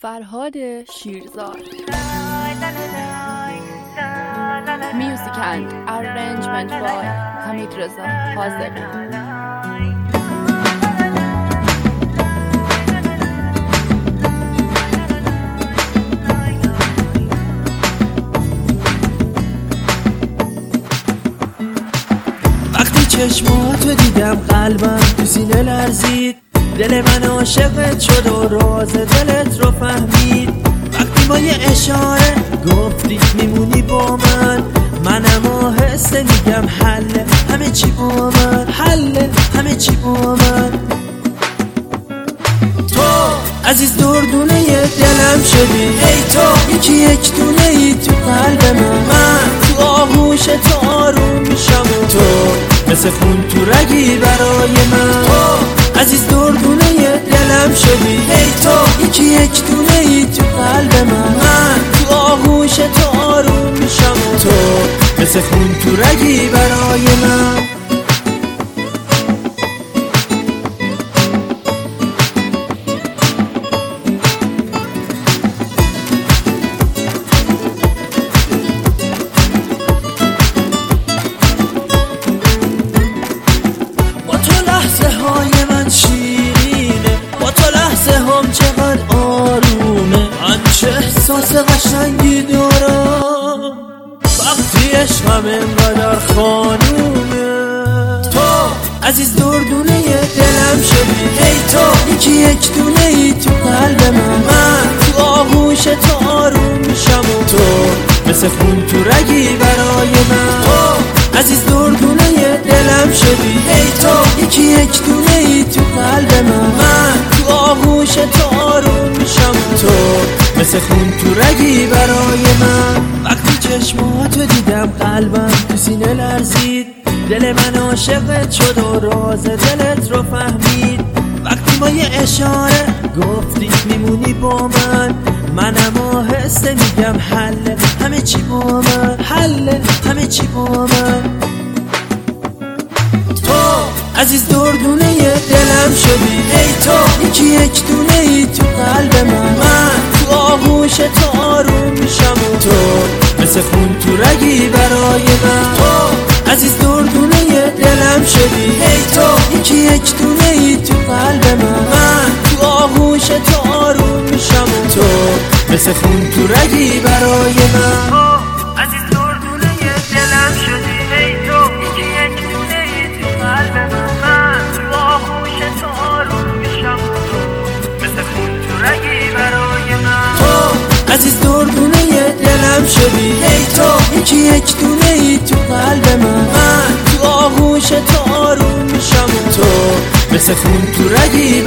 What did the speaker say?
فرهاد شیرزاد. Music and arrangement by حمید رضا حاذقی. وقتی چشماتو دیدم قلبم تو سینه لرزید، دل من عاشقت شد و راز دلت رو فهمید. وقتی با یه اشاره گفتی میمونی با من، منم آهسته میگم حله همه چی با من، حله همه چی با من. تو عزیز دردونه دلم شدی، ای تو یکی یک دونه ای تو قلب من تو آغوش تو آروم میشم و تو مثل خون تو رگی برای من. تو عزیز دردونه دلم شدی، ای تو یکی یک دونه ای تو قلب من تو آغوش تو آروم میشم و تو مثل خون تو رگی برای من. احساس قشنگی دارم وقتی عشقم انقدر خانومه. تو عزیز دردونه دلم شدی، ای تو یکی یک دونه ای تو قلب من تو آغوش تو آروم میشم و تو مثل خون تو رگی برای من. تو عزیز دردونه دلم شدی، ای تو یکی یک دونه ای تو قلب من تو آغوش تو آروم میشم و تو مثل خون تو رگی برای من. وقتی چشماتو دیدم قلبم تو سینه لرزید، دل من عاشقت شد و راز دلت رو فهمید. وقتی با یه اشاره گفتی میمونی با من، منم آهسته میگم حله همه چی با من، حله همه چی با من. تو عزیز دردونه دلم شدی، ای تو یکی یک دونه ای تو قلب من تو آغوش تو آروم میشم و تو مثل خون تو رگی برای من. تو عزیز دردونه دلم شدی، ای تو یکی یک دونه ای تو قلب من تو آغوش تو آروم میشم و تو مثل خون تو رگی برای من. تو عزیز دردونه دلم شدی، ای تو یکی یک دونه ای تو قلب من تو آغوش تو آروم میشم و تو مثل خون تو رگی برای من. تو عزیز دردونه دلم شدی، ای تو یکی یک دونه ای تو قلب من تو آغوش تو آروم میشم و تو مثل خون تو رگی